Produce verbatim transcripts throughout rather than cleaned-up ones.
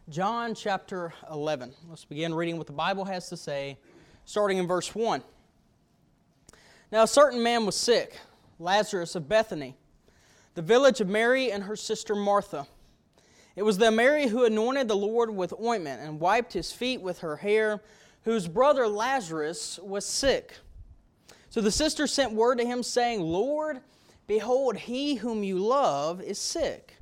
John chapter eleven. Let's begin reading what the Bible has to say, starting in verse one. Now a certain man was sick, Lazarus of Bethany, the village of Mary and her sister Martha. It was the Mary who anointed the Lord with ointment and wiped his feet with her hair, whose brother Lazarus was sick. So the sister sent word to him, saying, Lord, behold, he whom you love is sick.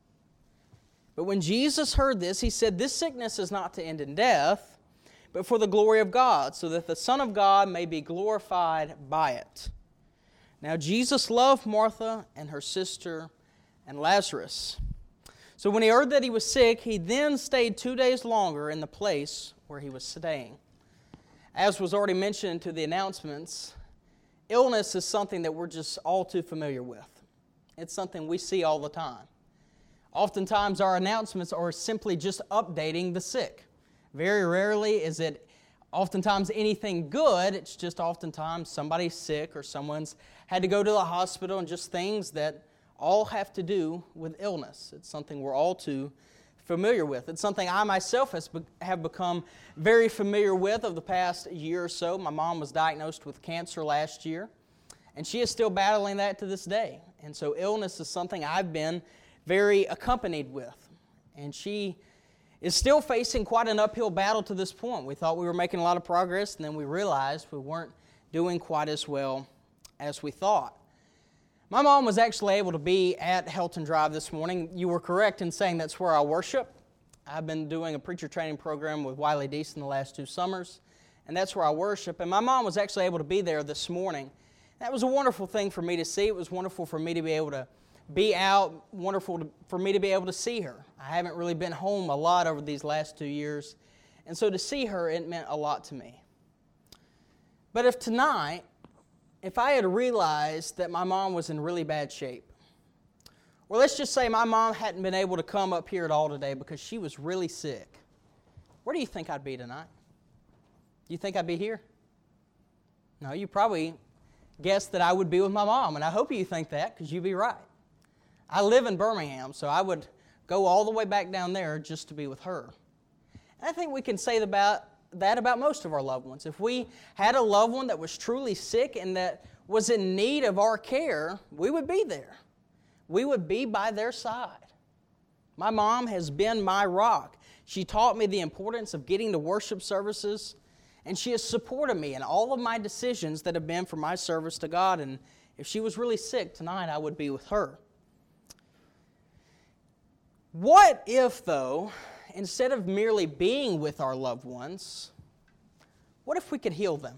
But when Jesus heard this, he said, This sickness is not to end in death, but for the glory of God, so that the Son of God may be glorified by it. Now Jesus loved Martha and her sister and Lazarus. So when he heard that he was sick, he then stayed two days longer in the place where he was staying. As was already mentioned to the announcements, illness is something that we're just all too familiar with. It's something we see all the time. Oftentimes our announcements are simply just updating the sick. Very rarely is it oftentimes anything good. It's just oftentimes somebody's sick or someone's had to go to the hospital, and just things that all have to do with illness. It's something we're all too familiar with. It's something I myself has be- have become very familiar with over the past year or so. My mom was diagnosed with cancer last year, and she is still battling that to this day. And so illness is something I've been very accompanied with. And she is still facing quite an uphill battle to this point. We thought we were making a lot of progress, and then we realized we weren't doing quite as well as we thought. My mom was actually able to be at Helton Drive this morning. You were correct in saying that's where I worship. I've been doing a preacher training program with Wiley Deason the last two summers, and that's where I worship. And my mom was actually able to be there this morning. That was a wonderful thing for me to see. It was wonderful for me to be able to be out, wonderful to, for me to be able to see her. I haven't really been home a lot over these last two years, and so to see her, it meant a lot to me. But if tonight, if I had realized that my mom was in really bad shape, or let's just say my mom hadn't been able to come up here at all today because she was really sick, where do you think I'd be tonight? Do you think I'd be here? No, you probably guessed that I would be with my mom, and I hope you think that because you'd be right. I live in Birmingham, so I would go all the way back down there just to be with her. And I think we can say about that about most of our loved ones. If we had a loved one that was truly sick and that was in need of our care, we would be there. We would be by their side. My mom has been my rock. She taught me the importance of getting to worship services, and she has supported me in all of my decisions that have been for my service to God. And if she was really sick tonight, I would be with her. What if, though, instead of merely being with our loved ones, what if we could heal them?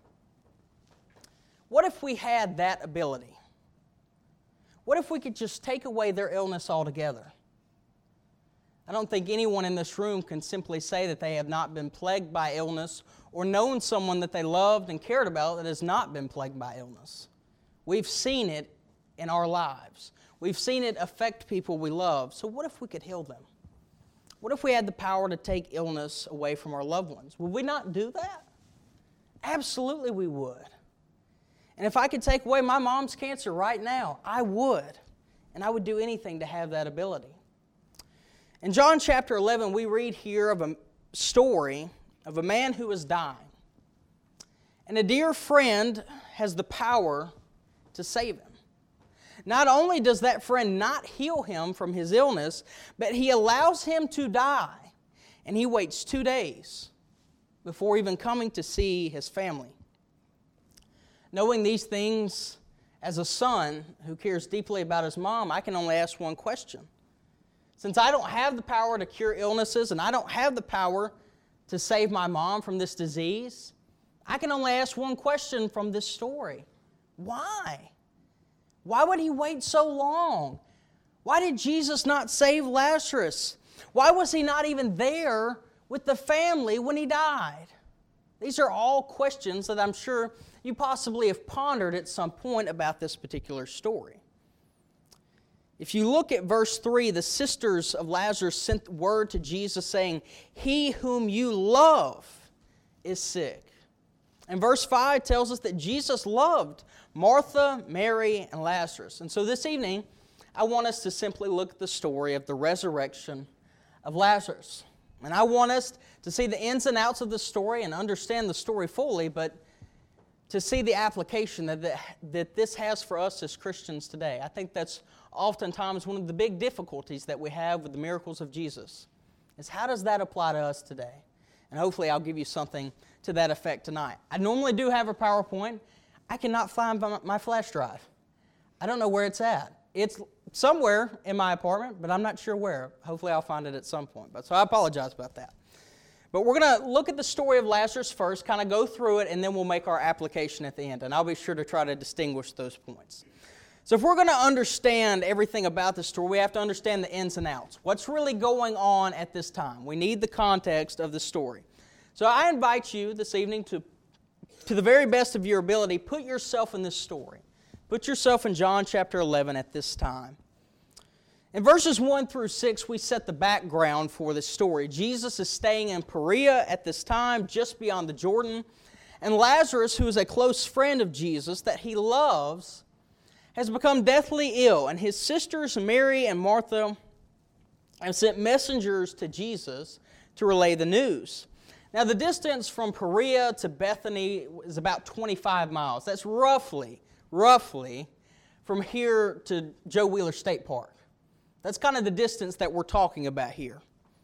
What if we had that ability? What if we could just take away their illness altogether? I don't think anyone in this room can simply say that they have not been plagued by illness or known someone that they loved and cared about that has not been plagued by illness. We've seen it in our lives. We've seen it affect people we love. So what if we could heal them? What if we had the power to take illness away from our loved ones? Would we not do that? Absolutely we would. And if I could take away my mom's cancer right now, I would. And I would do anything to have that ability. In John chapter eleven, we read here of a story of a man who is dying. And a dear friend has the power to save him. Not only does that friend not heal him from his illness, but he allows him to die. And he waits two days before even coming to see his family. Knowing these things as a son who cares deeply about his mom, I can only ask one question. Since I don't have the power to cure illnesses and I don't have the power to save my mom from this disease, I can only ask one question from this story. Why? Why would he wait so long? Why did Jesus not save Lazarus? Why was he not even there with the family when he died? These are all questions that I'm sure you possibly have pondered at some point about this particular story. If you look at verse three, the sisters of Lazarus sent word to Jesus saying, He whom you love is sick. And verse five tells us that Jesus loved Martha, Mary, and Lazarus. And so this evening, I want us to simply look at the story of the resurrection of Lazarus. And I want us to see the ins and outs of the story and understand the story fully, but to see the application that, that, that this has for us as Christians today. I think that's oftentimes one of the big difficulties that we have with the miracles of Jesus, is how does that apply to us today? And hopefully I'll give you something to that effect tonight. I normally do have a PowerPoint. I cannot find my, my flash drive. I don't know where it's at. It's somewhere in my apartment, but I'm not sure where. Hopefully I'll find it at some point. But so I apologize about that. But we're going to look at the story of Lazarus first, kind of go through it, and then we'll make our application at the end. And I'll be sure to try to distinguish those points. So if we're going to understand everything about the story, we have to understand the ins and outs. What's really going on at this time? We need the context of the story. So I invite you this evening to, to the very best of your ability, put yourself in this story. Put yourself in John chapter eleven at this time. In verses one through six, we set the background for this story. Jesus is staying in Perea at this time, just beyond the Jordan. And Lazarus, who is a close friend of Jesus that he loves, has become deathly ill. And his sisters, Mary and Martha, have sent messengers to Jesus to relay the news. Now, the distance from Perea to Bethany is about twenty-five miles. That's roughly, roughly from here to Joe Wheeler State Park. That's kind of the distance that we're talking about here.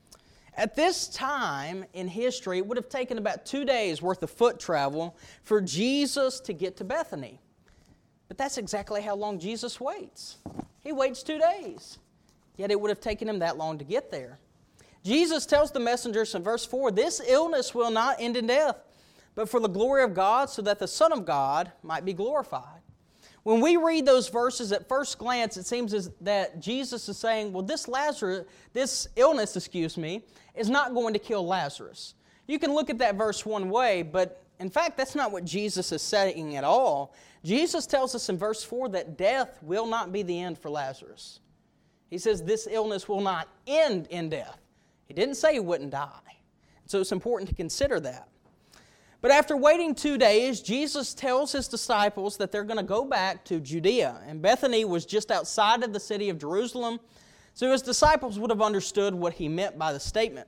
At this time in history, it would have taken about two days worth of foot travel for Jesus to get to Bethany. But that's exactly how long Jesus waits. He waits two days. Yet it would have taken him that long to get there. Jesus tells the messengers in verse four, "This illness will not end in death, but for the glory of God, so that the Son of God might be glorified." When we read those verses, at first glance, it seems as that Jesus is saying, well, this Lazarus, this illness, excuse me, is not going to kill Lazarus. You can look at that verse one way, but in fact, that's not what Jesus is saying at all. Jesus tells us in verse four that death will not be the end for Lazarus. He says this illness will not end in death. He didn't say he wouldn't die. So it's important to consider that. But after waiting two days, Jesus tells his disciples that they're going to go back to Judea. And Bethany was just outside of the city of Jerusalem, so his disciples would have understood what he meant by the statement.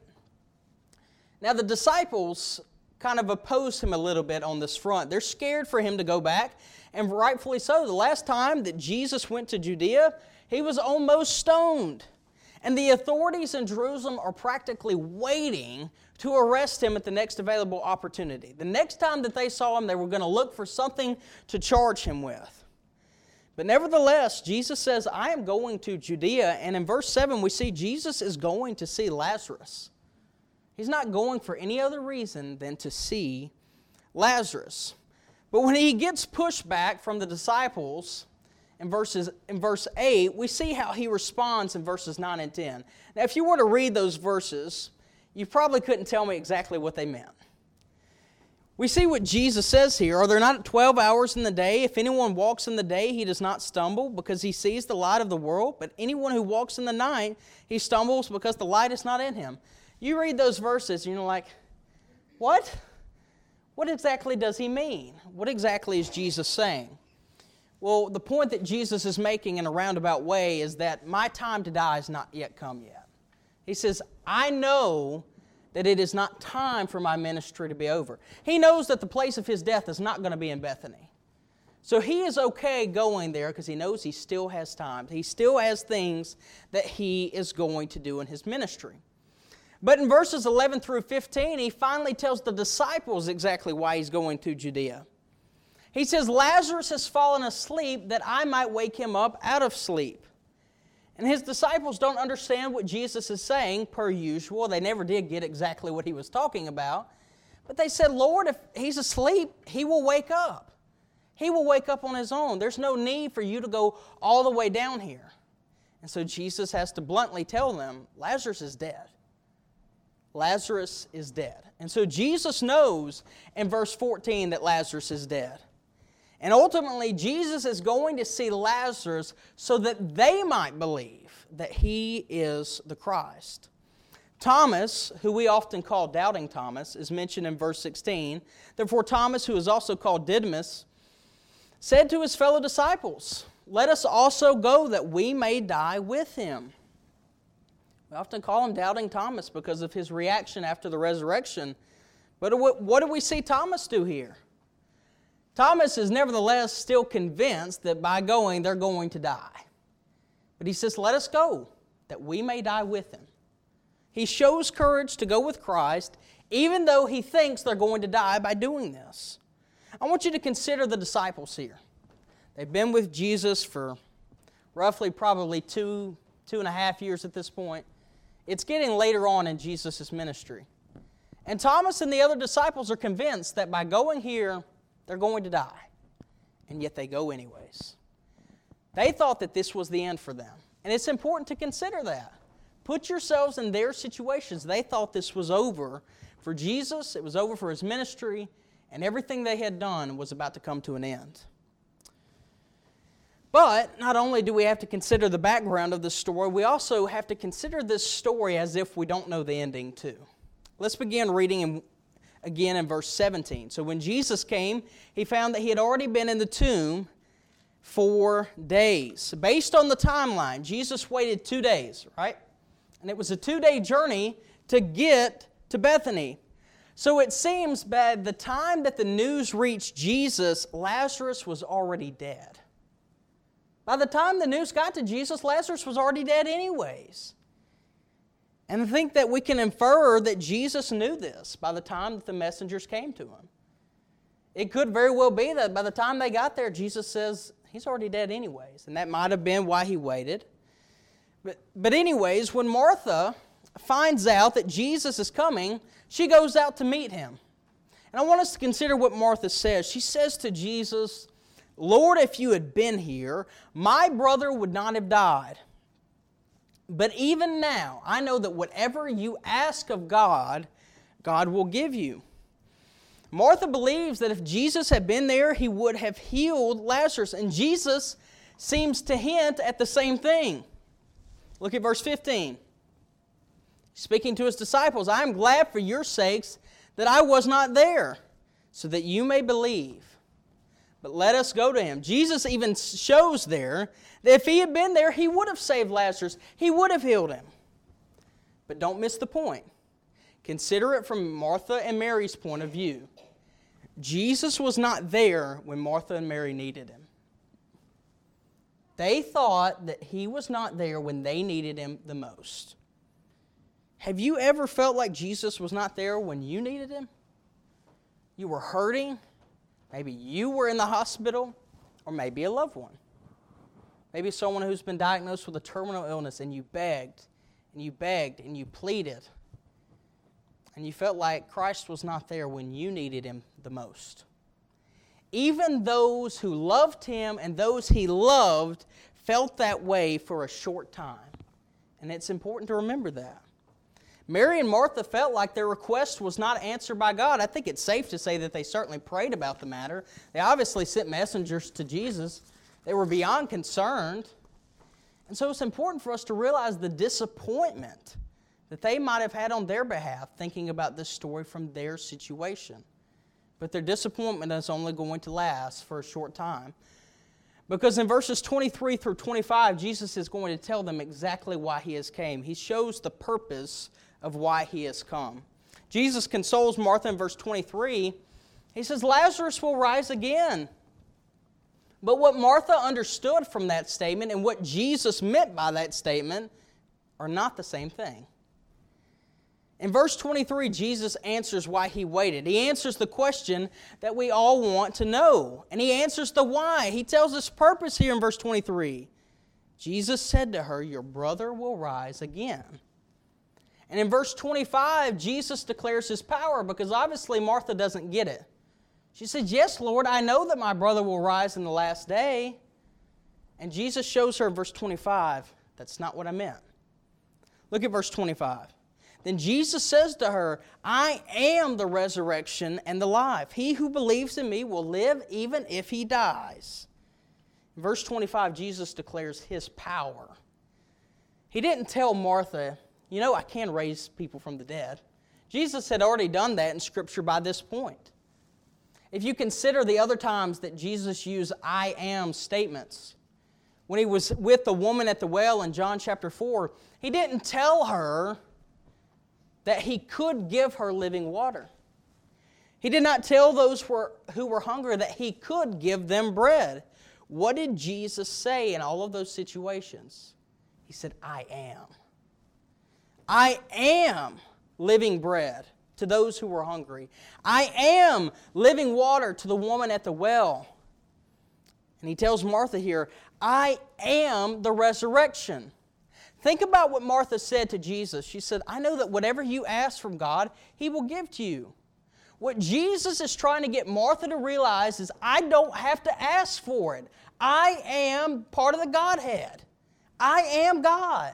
Now the disciples kind of oppose him a little bit on this front. They're scared for him to go back, and rightfully so. The last time that Jesus went to Judea, he was almost stoned. And the authorities in Jerusalem are practically waiting to arrest him at the next available opportunity. The next time that they saw him, they were going to look for something to charge him with. But nevertheless, Jesus says, I am going to Judea. And in verse seven, we see Jesus is going to see Lazarus. He's not going for any other reason than to see Lazarus. But when he gets pushed back from the disciples, In, verses, in verse eight, we see how he responds in verses nine and ten. Now, if you were to read those verses, you probably couldn't tell me exactly what they meant. We see what Jesus says here. Are there not twelve hours in the day? If anyone walks in the day, he does not stumble because he sees the light of the world. But anyone who walks in the night, he stumbles because the light is not in him. You read those verses and you're like, what? What exactly does he mean? What exactly is Jesus saying? Well, the point that Jesus is making in a roundabout way is that my time to die has not yet come yet. He says, I know that it is not time for my ministry to be over. He knows that the place of his death is not going to be in Bethany. So he is okay going there because he knows he still has time. He still has things that he is going to do in his ministry. But in verses eleven through fifteen, he finally tells the disciples exactly why he's going to Judea. He says, Lazarus has fallen asleep that I might wake him up out of sleep. And his disciples don't understand what Jesus is saying, per usual. They never did get exactly what he was talking about. But they said, Lord, if he's asleep, he will wake up. He will wake up on his own. There's no need for you to go all the way down here. And so Jesus has to bluntly tell them, Lazarus is dead. Lazarus is dead. And so Jesus knows in verse fourteen that Lazarus is dead. And ultimately, Jesus is going to see Lazarus so that they might believe that he is the Christ. Thomas, who we often call Doubting Thomas, is mentioned in verse sixteen. Therefore, Thomas, who is also called Didymus, said to his fellow disciples, Let us also go that we may die with him. We often call him Doubting Thomas because of his reaction after the resurrection. But what do we see Thomas do here? Thomas is nevertheless still convinced that by going, they're going to die. But he says, let us go, that we may die with him. He shows courage to go with Christ, even though he thinks they're going to die by doing this. I want you to consider the disciples here. They've been with Jesus for roughly probably two, two and a half years at this point. It's getting later on in Jesus' ministry. And Thomas and the other disciples are convinced that by going here, they're going to die. And yet they go anyways. They thought that this was the end for them. And it's important to consider that. Put yourselves in their situations. They thought this was over for Jesus. It was over for His ministry. And everything they had done was about to come to an end. But not only do we have to consider the background of this story, we also have to consider this story as if we don't know the ending too. Let's begin reading in, again in verse seventeen. So when Jesus came, He found that He had already been in the tomb four days. Based on the timeline, Jesus waited two days, right? And it was a two-day journey to get to Bethany. So it seems by the time that the news reached Jesus, Lazarus was already dead. By the time the news got to Jesus, Lazarus was already dead anyways. And I think that we can infer that Jesus knew this by the time that the messengers came to Him. It could very well be that by the time they got there, Jesus says, He's already dead anyways. And that might have been why He waited. But, but anyways, when Martha finds out that Jesus is coming, she goes out to meet Him. And I want us to consider what Martha says. She says to Jesus, Lord, if you had been here, my brother would not have died. But even now, I know that whatever you ask of God, God will give you. Martha believes that if Jesus had been there, He would have healed Lazarus. And Jesus seems to hint at the same thing. Look at verse fifteen. Speaking to His disciples, I am glad for your sakes that I was not there, so that you may believe. But let us go to Him. Jesus even shows there that if He had been there, He would have saved Lazarus. He would have healed him. But don't miss the point. Consider it from Martha and Mary's point of view. Jesus was not there when Martha and Mary needed Him. They thought that He was not there when they needed Him the most. Have you ever felt like Jesus was not there when you needed Him? You were hurting. Maybe you were in the hospital, or maybe a loved one. Maybe someone who's been diagnosed with a terminal illness, and you begged, and you begged, and you pleaded. And you felt like Christ was not there when you needed Him the most. Even those who loved Him and those He loved felt that way for a short time. And it's important to remember that. Mary and Martha felt like their request was not answered by God. I think it's safe to say that they certainly prayed about the matter. They obviously sent messengers to Jesus. They were beyond concerned. And so it's important for us to realize the disappointment that they might have had on their behalf thinking about this story from their situation. But their disappointment is only going to last for a short time. Because in verses twenty-three through twenty-five, Jesus is going to tell them exactly why He has came. He shows the purpose of why He has come. Jesus consoles Martha in verse twenty-three. He says, Lazarus will rise again. But what Martha understood from that statement and what Jesus meant by that statement are not the same thing. In verse twenty-three, Jesus answers why He waited. He answers the question that we all want to know. And He answers the why. He tells us purpose here in verse twenty-three. Jesus said to her, your brother will rise again. And in verse twenty-five, Jesus declares His power because obviously Martha doesn't get it. She says, yes, Lord, I know that my brother will rise in the last day. And Jesus shows her in verse twenty-five, that's not what I meant. Look at verse twenty-five. Then Jesus says to her, I am the resurrection and the life. He who believes in me will live even if he dies. In verse twenty-five, Jesus declares His power. He didn't tell Martha, you know, I can raise people from the dead. Jesus had already done that in Scripture by this point. If you consider the other times that Jesus used I am statements, when he was with the woman at the well in John chapter four, he didn't tell her that he could give her living water. He did not tell those who were hungry that he could give them bread. What did Jesus say in all of those situations? He said, I am. I am living bread to those who were hungry. I am living water to the woman at the well. And he tells Martha here, I am the resurrection. Think about what Martha said to Jesus. She said, I know that whatever you ask from God, He will give to you. What Jesus is trying to get Martha to realize is, I don't have to ask for it. I am part of the Godhead. I am God.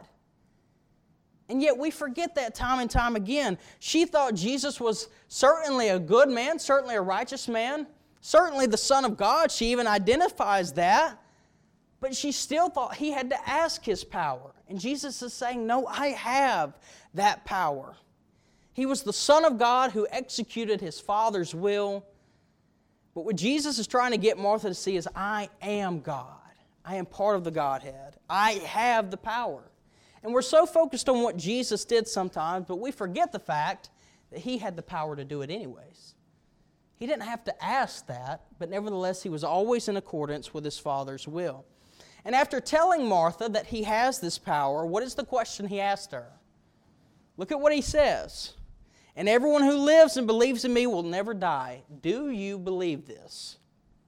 And yet we forget that time and time again. She thought Jesus was certainly a good man, certainly a righteous man, certainly the Son of God. She even identifies that. But she still thought He had to ask His power. And Jesus is saying, no, I have that power. He was the Son of God who executed His Father's will. But what Jesus is trying to get Martha to see is, I am God. I am part of the Godhead. I have the power. And we're so focused on what Jesus did sometimes, but we forget the fact that He had the power to do it anyways. He didn't have to ask that, but nevertheless, He was always in accordance with His Father's will. And after telling Martha that He has this power, what is the question He asked her? Look at what He says. And everyone who lives and believes in Me will never die. Do you believe this?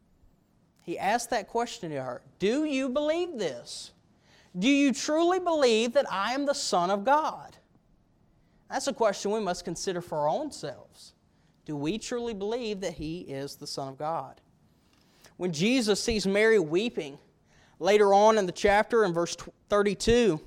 He asked that question to her. Do you believe this? Do you truly believe that I am the Son of God? That's a question we must consider for our own selves. Do we truly believe that He is the Son of God? When Jesus sees Mary weeping, later on in the chapter, in verse thirty-two,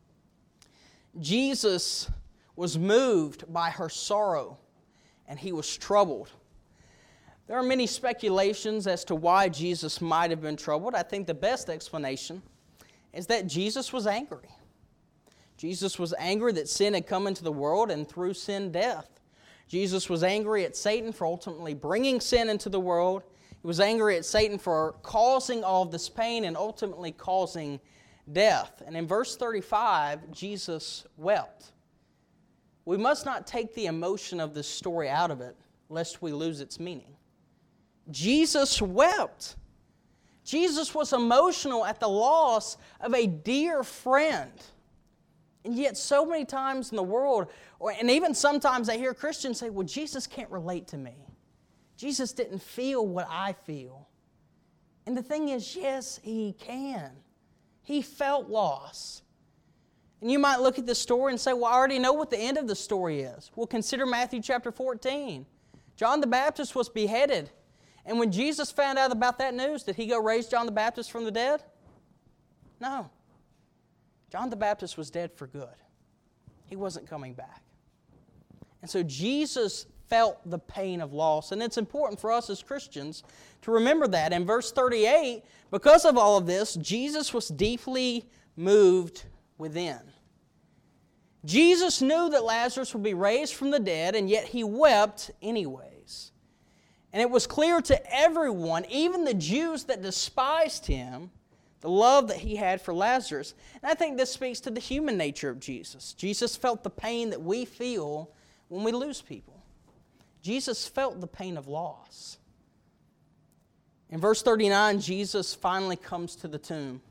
Jesus was moved by her sorrow, and He was troubled. There are many speculations as to why Jesus might have been troubled. I think the best explanation is that Jesus was angry. Jesus was angry that sin had come into the world, and through sin, death. Jesus was angry at Satan for ultimately bringing sin into the world. He was angry at Satan for causing all of this pain and ultimately causing death. And in verse thirty-five, Jesus wept. We must not take the emotion of this story out of it, lest we lose its meaning. Jesus wept. Jesus was emotional at the loss of a dear friend. And yet so many times in the world, or, and even sometimes I hear Christians say, well, Jesus can't relate to me. Jesus didn't feel what I feel. And the thing is, yes, He can. He felt loss. And you might look at this story and say, well, I already know what the end of the story is. Well, consider Matthew chapter fourteen. John the Baptist was beheaded. And when Jesus found out about that news, did He go raise John the Baptist from the dead? No. John the Baptist was dead for good. He wasn't coming back. And so Jesus felt the pain of loss. And it's important for us as Christians to remember that. In verse thirty-eight, because of all of this, Jesus was deeply moved within. Jesus knew that Lazarus would be raised from the dead, and yet He wept anyways. And it was clear to everyone, even the Jews that despised Him, the love that He had for Lazarus. And I think this speaks to the human nature of Jesus. Jesus felt the pain that we feel when we lose people. Jesus felt the pain of loss. In verse thirty-nine, Jesus finally comes to the tomb.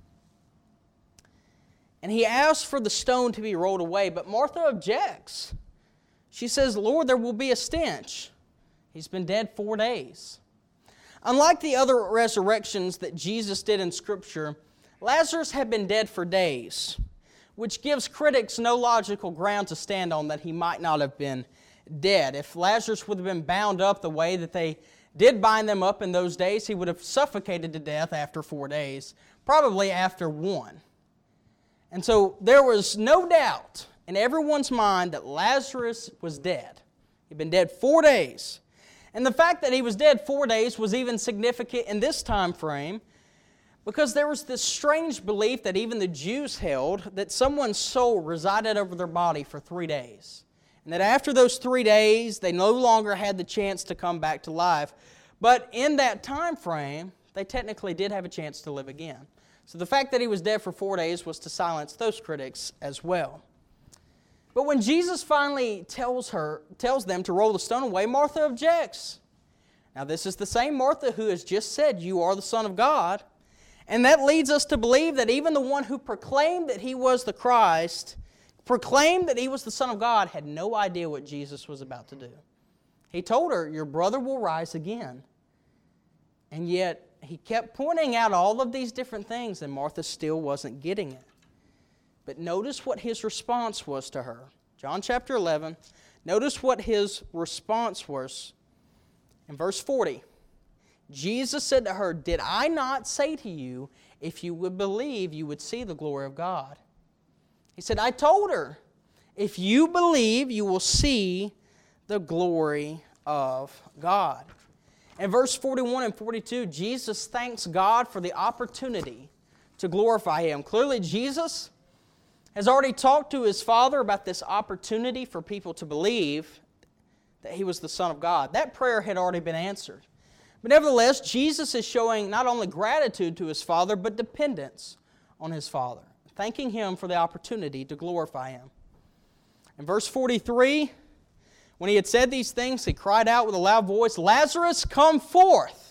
And He asks for the stone to be rolled away, but Martha objects. She says, Lord, there will be a stench. He's been dead four days. Unlike the other resurrections that Jesus did in Scripture, Lazarus had been dead for days, which gives critics no logical ground to stand on that he might not have been dead. If Lazarus would have been bound up the way that they did bind them up in those days, he would have suffocated to death after four days, probably after one. And so there was no doubt in everyone's mind that Lazarus was dead. He'd been dead four days. And the fact that he was dead four days was even significant in this time frame because there was this strange belief that even the Jews held that someone's soul resided over their body for three days. And that after those three days, they no longer had the chance to come back to life. But in that time frame, they technically did have a chance to live again. So the fact that he was dead for four days was to silence those critics as well. But when Jesus finally tells her, tells them to roll the stone away, Martha objects. Now this is the same Martha who has just said, "You are the Son of God." And that leads us to believe that even the one who proclaimed that he was the Christ, proclaimed that he was the Son of God, had no idea what Jesus was about to do. He told her, "Your brother will rise again." And yet, he kept pointing out all of these different things, and Martha still wasn't getting it. But notice what his response was to her. John chapter eleven, notice what his response was. In verse forty, Jesus said to her, "Did I not say to you, if you would believe, you would see the glory of God?" He said, I told her, if you believe, you will see the glory of God. In verse forty-one and forty-two, Jesus thanks God for the opportunity to glorify Him. Clearly, Jesus has already talked to His Father about this opportunity for people to believe that He was the Son of God. That prayer had already been answered. But nevertheless, Jesus is showing not only gratitude to His Father, but dependence on His Father, thanking Him for the opportunity to glorify Him. In verse forty-three, when He had said these things, He cried out with a loud voice, "Lazarus, come forth!"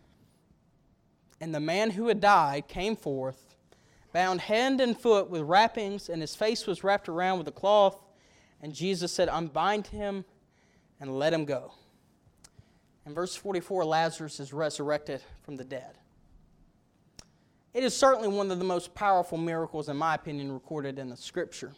And the man who had died came forth, bound hand and foot with wrappings, and his face was wrapped around with a cloth. And Jesus said, "Unbind him and let him go." In verse forty-four, Lazarus is resurrected from the dead. It is certainly one of the most powerful miracles, in my opinion, recorded in the Scripture.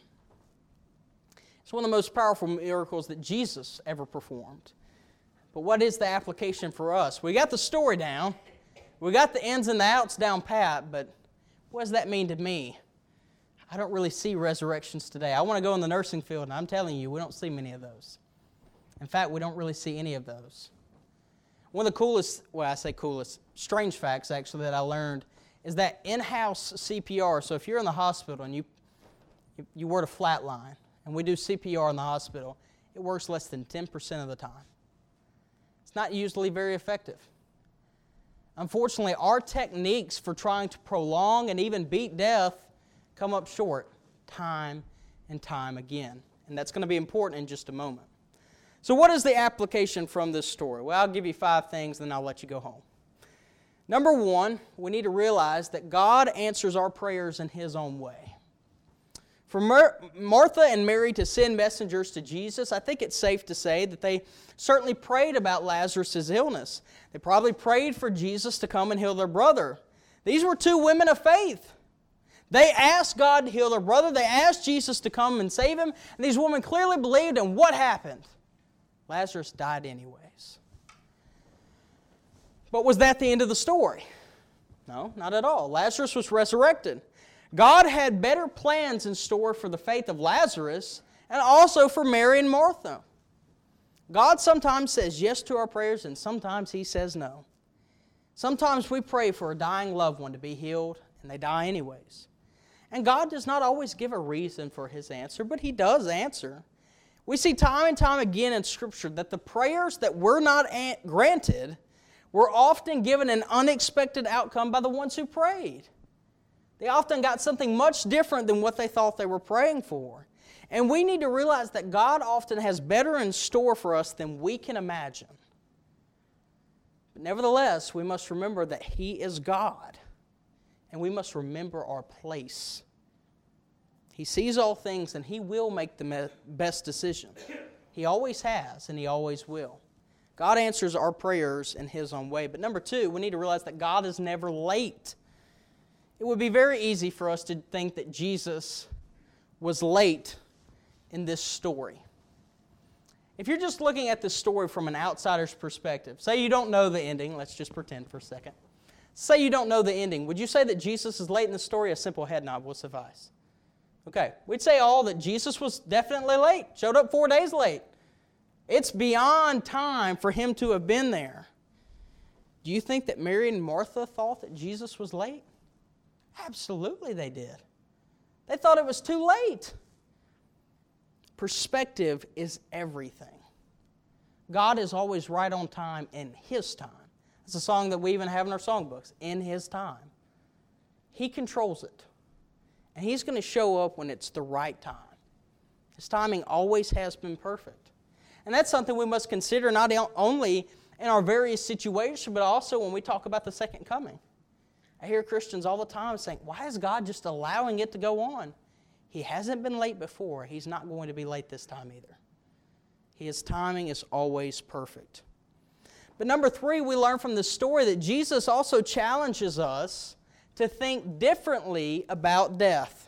It's one of the most powerful miracles that Jesus ever performed. But what is the application for us? We got the story down. We got the ins and the outs down pat, but what does that mean to me? I don't really see resurrections today. I want to go in the nursing field, and I'm telling you, we don't see many of those. In fact, we don't really see any of those. One of the coolest, well, I say coolest, strange facts, actually, that I learned is that in-house C P R, so if you're in the hospital and you, you were to flatline, and we do C P R in the hospital, it works less than ten percent of the time. It's not usually very effective. Unfortunately, our techniques for trying to prolong and even beat death come up short time and time again. And that's going to be important in just a moment. So what is the application from this story? Well, I'll give you five things, then I'll let you go home. Number one, we need to realize that God answers our prayers in His own way. For Mar- Martha and Mary to send messengers to Jesus, I think it's safe to say that they certainly prayed about Lazarus' illness. They probably prayed for Jesus to come and heal their brother. These were two women of faith. They asked God to heal their brother. They asked Jesus to come and save him. And these women clearly believed, and what happened? Lazarus died anyways. But was that the end of the story? No, not at all. Lazarus was resurrected. God had better plans in store for the faith of Lazarus and also for Mary and Martha. God sometimes says yes to our prayers and sometimes He says no. Sometimes we pray for a dying loved one to be healed and they die anyways. And God does not always give a reason for His answer, but He does answer. We see time and time again in Scripture that the prayers that were not granted were often given an unexpected outcome by the ones who prayed. They often got something much different than what they thought they were praying for. And we need to realize that God often has better in store for us than we can imagine. But nevertheless, we must remember that He is God. And we must remember our place. He sees all things and He will make the best decision. He always has and He always will. God answers our prayers in His own way. But number two, we need to realize that God is never late. It would be very easy for us to think that Jesus was late in this story. If you're just looking at this story from an outsider's perspective, say you don't know the ending, let's just pretend for a second. Say you don't know the ending. Would you say that Jesus is late in the story? A simple head nod will suffice. Okay, we'd say all that Jesus was definitely late, showed up four days late. It's beyond time for Him to have been there. Do you think that Mary and Martha thought that Jesus was late? Absolutely they did. They thought it was too late. Perspective is everything. God is always right on time in His time. It's a song that we even have in our songbooks, in His time. He controls it. And He's going to show up when it's the right time. His timing always has been perfect. And that's something we must consider not only in our various situations, but also when we talk about the second coming. I hear Christians all the time saying, why is God just allowing it to go on? He hasn't been late before. He's not going to be late this time either. His timing is always perfect. But number three, we learn from this story that Jesus also challenges us to think differently about death.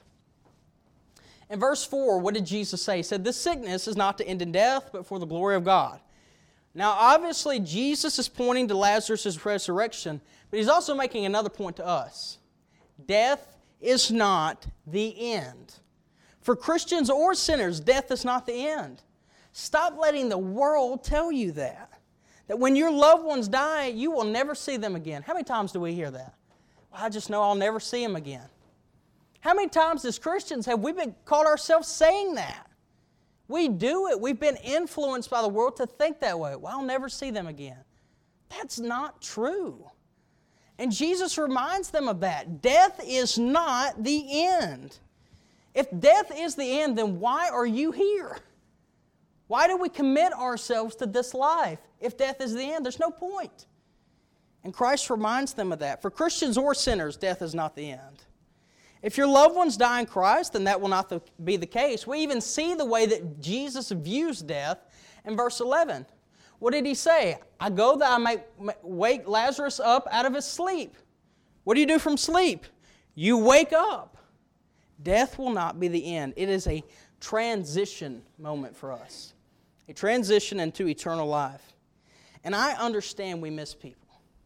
In verse four, what did Jesus say? He said, this sickness is not to end in death, but for the glory of God. Now, obviously, Jesus is pointing to Lazarus' resurrection, but He's also making another point to us. Death is not the end. For Christians or sinners, death is not the end. Stop letting the world tell you that. That when your loved ones die, you will never see them again. How many times do we hear that? Well, I just know I'll never see them again. How many times as Christians have we been caught ourselves saying that? We do it. We've been influenced by the world to think that way. Well, I'll never see them again. That's not true. And Jesus reminds them of that. Death is not the end. If death is the end, then why are you here? Why do we commit ourselves to this life? If death is the end, there's no point. And Christ reminds them of that. For Christians or sinners, death is not the end. If your loved ones die in Christ, then that will not be the case. We even see the way that Jesus views death in verse eleven. What did He say? I go that I may wake Lazarus up out of his sleep. What do you do from sleep? You wake up. Death will not be the end. It is a transition moment for us. A transition into eternal life. And I understand we miss people.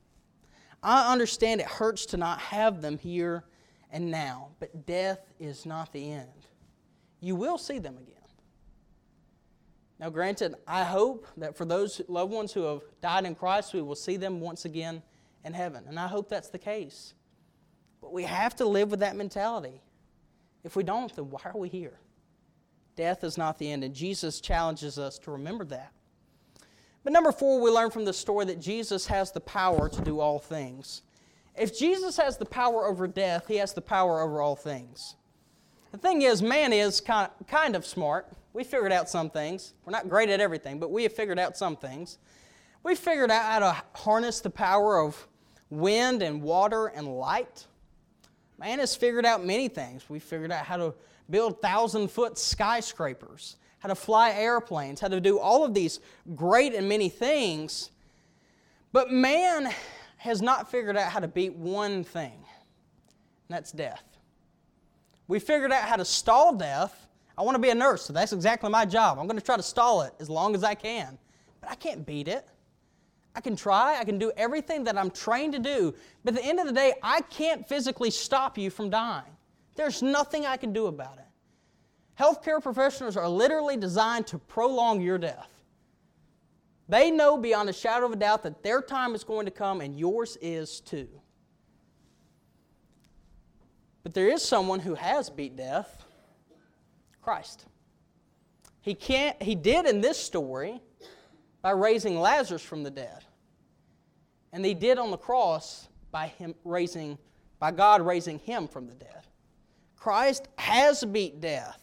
I understand it hurts to not have them here and now. But death is not the end. You will see them again. Now granted, I hope that for those loved ones who have died in Christ, we will see them once again in heaven. And I hope that's the case. But we have to live with that mentality. If we don't, then why are we here? Death is not the end, and Jesus challenges us to remember that. But number four, we learn from the story that Jesus has the power to do all things. If Jesus has the power over death, He has the power over all things. The thing is, man is kind of, kind of smart. We figured out some things. We're not great at everything, but we have figured out some things. We figured out how to harness the power of wind and water and light. Man has figured out many things. We figured out how to build thousand-foot skyscrapers, how to fly airplanes, how to do all of these great and many things. But man has not figured out how to beat one thing, and that's death. We figured out how to stall death. I want to be a nurse, so that's exactly my job. I'm going to try to stall it as long as I can. But I can't beat it. I can try. I can do everything that I'm trained to do. But at the end of the day, I can't physically stop you from dying. There's nothing I can do about it. Healthcare professionals are literally designed to prolong your death. They know beyond a shadow of a doubt that their time is going to come and yours is too. But there is someone who has beat death. Christ. He can't, he did in this story by raising Lazarus from the dead. And he did on the cross by him raising, by God raising him from the dead. Christ has beat death.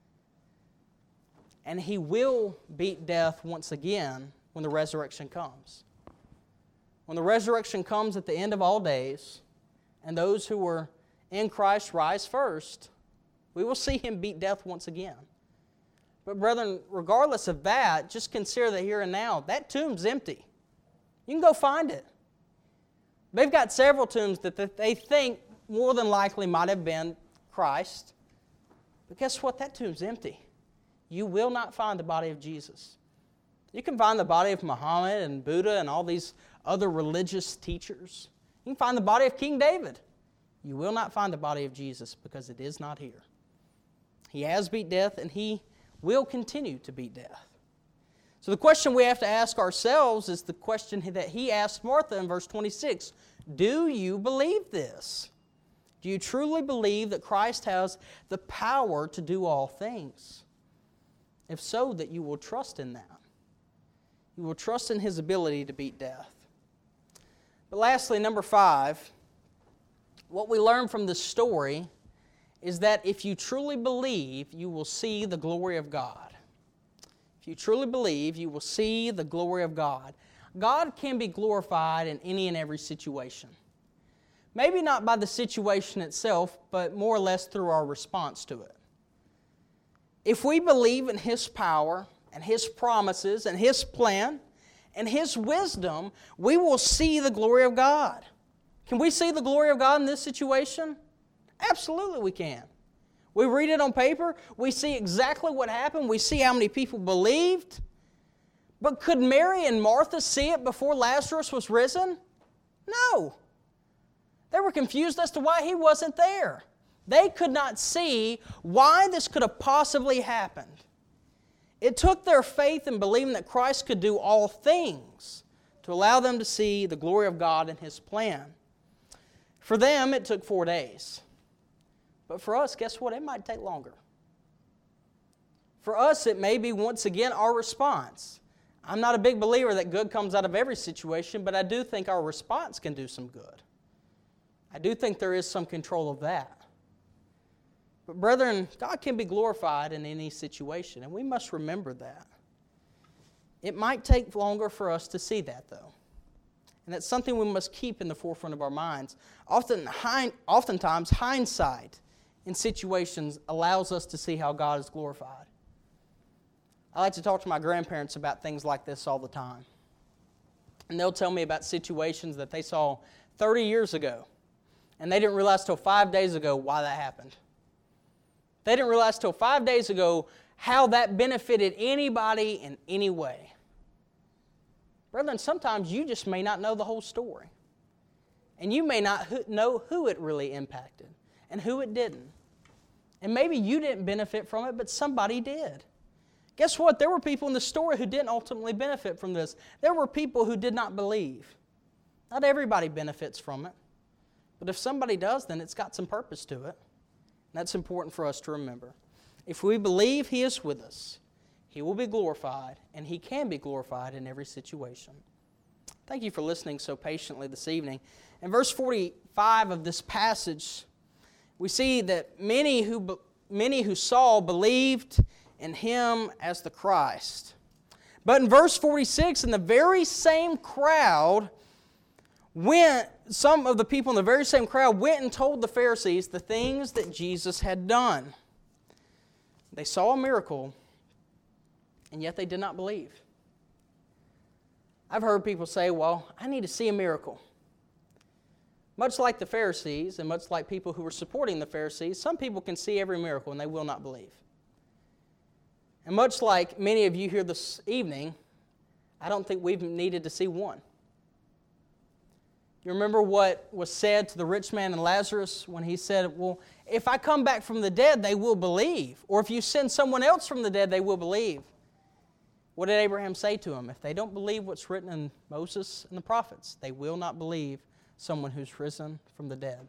And He will beat death once again when the resurrection comes. When the resurrection comes at the end of all days, and those who were in Christ rise first, we will see Him beat death once again. But brethren, regardless of that, just consider that here and now, that tomb's empty. You can go find it. They've got several tombs that they think more than likely might have been Christ. But guess what? That tomb's empty. You will not find the body of Jesus. You can find the body of Muhammad and Buddha and all these other religious teachers. You can find the body of King David. You will not find the body of Jesus because it is not here. He has beat death and He will continue to beat death. So the question we have to ask ourselves is the question that He asked Martha in verse twenty-six. Do you believe this? Do you truly believe that Christ has the power to do all things? If so, that you will trust in that. You will trust in His ability to beat death. But lastly, number five, what we learn from this story is that if you truly believe, you will see the glory of God. If you truly believe, you will see the glory of God. God can be glorified in any and every situation. Maybe not by the situation itself, but more or less through our response to it. If we believe in His power and His promises and His plan and His wisdom, we will see the glory of God. Can we see the glory of God in this situation? Absolutely we can. We read it on paper. We see exactly what happened. We see how many people believed. But could Mary and Martha see it before Lazarus was risen? No. They were confused as to why He wasn't there. They could not see why this could have possibly happened. It took their faith in believing that Christ could do all things to allow them to see the glory of God and His plan. For them, it took four days. But for us, guess what? It might take longer. For us, it may be, once again, our response. I'm not a big believer that good comes out of every situation, but I do think our response can do some good. I do think there is some control of that. But brethren, God can be glorified in any situation, and we must remember that. It might take longer for us to see that, though. And that's something we must keep in the forefront of our minds. Often, oftentimes, hindsight in situations allows us to see how God is glorified. I like to talk to my grandparents about things like this all the time. And they'll tell me about situations that they saw thirty years ago, and they didn't realize till five days ago why that happened. They didn't realize till five days ago how that benefited anybody in any way. Brethren, sometimes you just may not know the whole story. And you may not know who it really impacted and who it didn't. And maybe you didn't benefit from it, but somebody did. Guess what? There were people in the story who didn't ultimately benefit from this. There were people who did not believe. Not everybody benefits from it. But if somebody does, then it's got some purpose to it. And that's important for us to remember. If we believe He is with us, He will be glorified, and He can be glorified in every situation. Thank you for listening so patiently this evening. In verse forty-five of this passage, we see that many who, many who saw believed in Him as the Christ. But in verse forty-six, in the very same crowd, went, some of the people in the very same crowd went and told the Pharisees the things that Jesus had done. They saw a miracle, and yet they did not believe. I've heard people say, well, I need to see a miracle. Much like the Pharisees, and much like people who were supporting the Pharisees, some people can see every miracle and they will not believe. And much like many of you here this evening, I don't think we've needed to see one. You remember what was said to the rich man and Lazarus when he said, well, if I come back from the dead, they will believe. Or if you send someone else from the dead, they will believe. What did Abraham say to him? If they don't believe what's written in Moses and the prophets, they will not believe someone who's risen from the dead.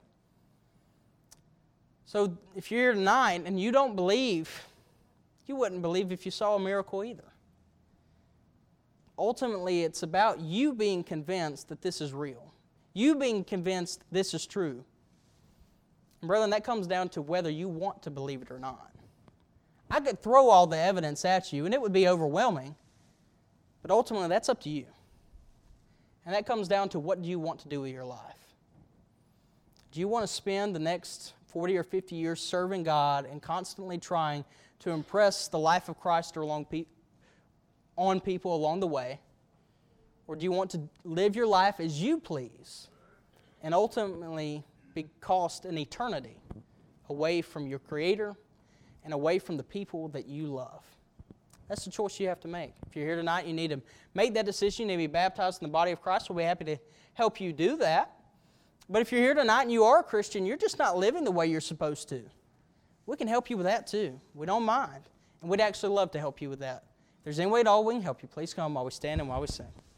So if you're here tonight and you don't believe, you wouldn't believe if you saw a miracle either. Ultimately, it's about you being convinced that this is real. You being convinced this is true. And brethren, that comes down to whether you want to believe it or not. I could throw all the evidence at you, and it would be overwhelming. But ultimately, that's up to you. And that comes down to what do you want to do with your life. Do you want to spend the next forty or fifty years serving God and constantly trying to impress the life of Christ along pe- on people along the way? Or do you want to live your life as you please and ultimately be cost an eternity away from your Creator and away from the people that you love? That's the choice you have to make. If you're here tonight, you need to make that decision. You need to be baptized in the body of Christ. We'll be happy to help you do that. But if you're here tonight and you are a Christian, you're just not living the way you're supposed to. We can help you with that too. We don't mind. And we'd actually love to help you with that. If there's any way at all we can help you, please come while we stand and while we sing.